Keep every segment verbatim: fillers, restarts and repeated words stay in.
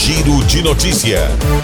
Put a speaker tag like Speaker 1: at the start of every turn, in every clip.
Speaker 1: Giro de Notícia.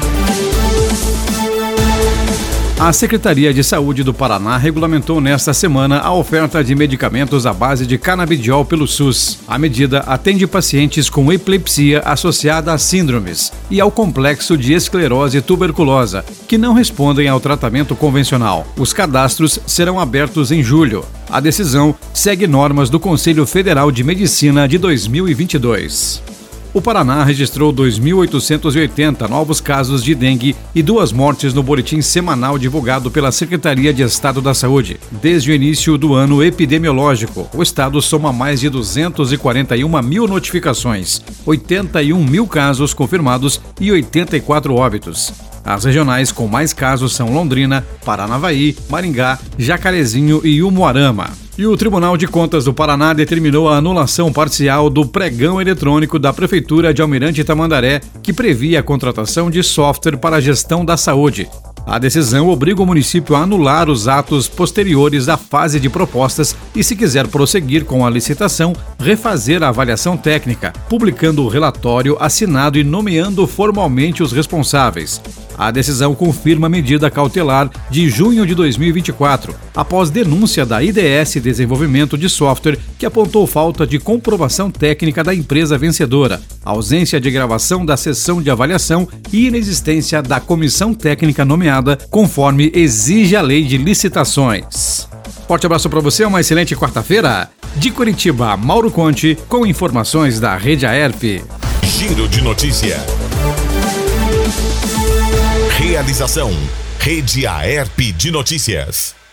Speaker 2: A Secretaria de Saúde do Paraná regulamentou nesta semana a oferta de medicamentos à base de canabidiol pelo SUS. A medida atende pacientes com epilepsia associada a síndromes e ao complexo de esclerose tuberculosa, que não respondem ao tratamento convencional. Os cadastros serão abertos em julho. A decisão segue normas do Conselho Federal de Medicina de dois mil e vinte e dois. O Paraná registrou dois mil oitocentos e oitenta novos casos de dengue e duas mortes no boletim semanal divulgado pela Secretaria de Estado da Saúde. Desde o início do ano epidemiológico, o estado soma mais de duzentos e quarenta e uma mil notificações, oitenta e um mil casos confirmados e oitenta e quatro óbitos. As regionais com mais casos são Londrina, Paranavaí, Maringá, Jacarezinho e Umuarama. E o Tribunal de Contas do Paraná determinou a anulação parcial do pregão eletrônico da Prefeitura de Almirante Tamandaré, que previa a contratação de software para a gestão da saúde. A decisão obriga o município a anular os atos posteriores à fase de propostas e, se quiser prosseguir com a licitação, refazer a avaliação técnica, publicando o relatório assinado e nomeando formalmente os responsáveis. A decisão confirma a medida cautelar de junho de dois mil e vinte e quatro, após denúncia da I D S Desenvolvimento de Software, que apontou falta de comprovação técnica da empresa vencedora, ausência de gravação da sessão de avaliação e inexistência da comissão técnica nomeada, conforme exige a lei de licitações. Forte abraço para você, uma excelente quarta-feira. De Curitiba, Mauro Conte, com informações da Rede Aerp.
Speaker 1: Giro de Notícia. Realização: Rede Aerp de Notícias.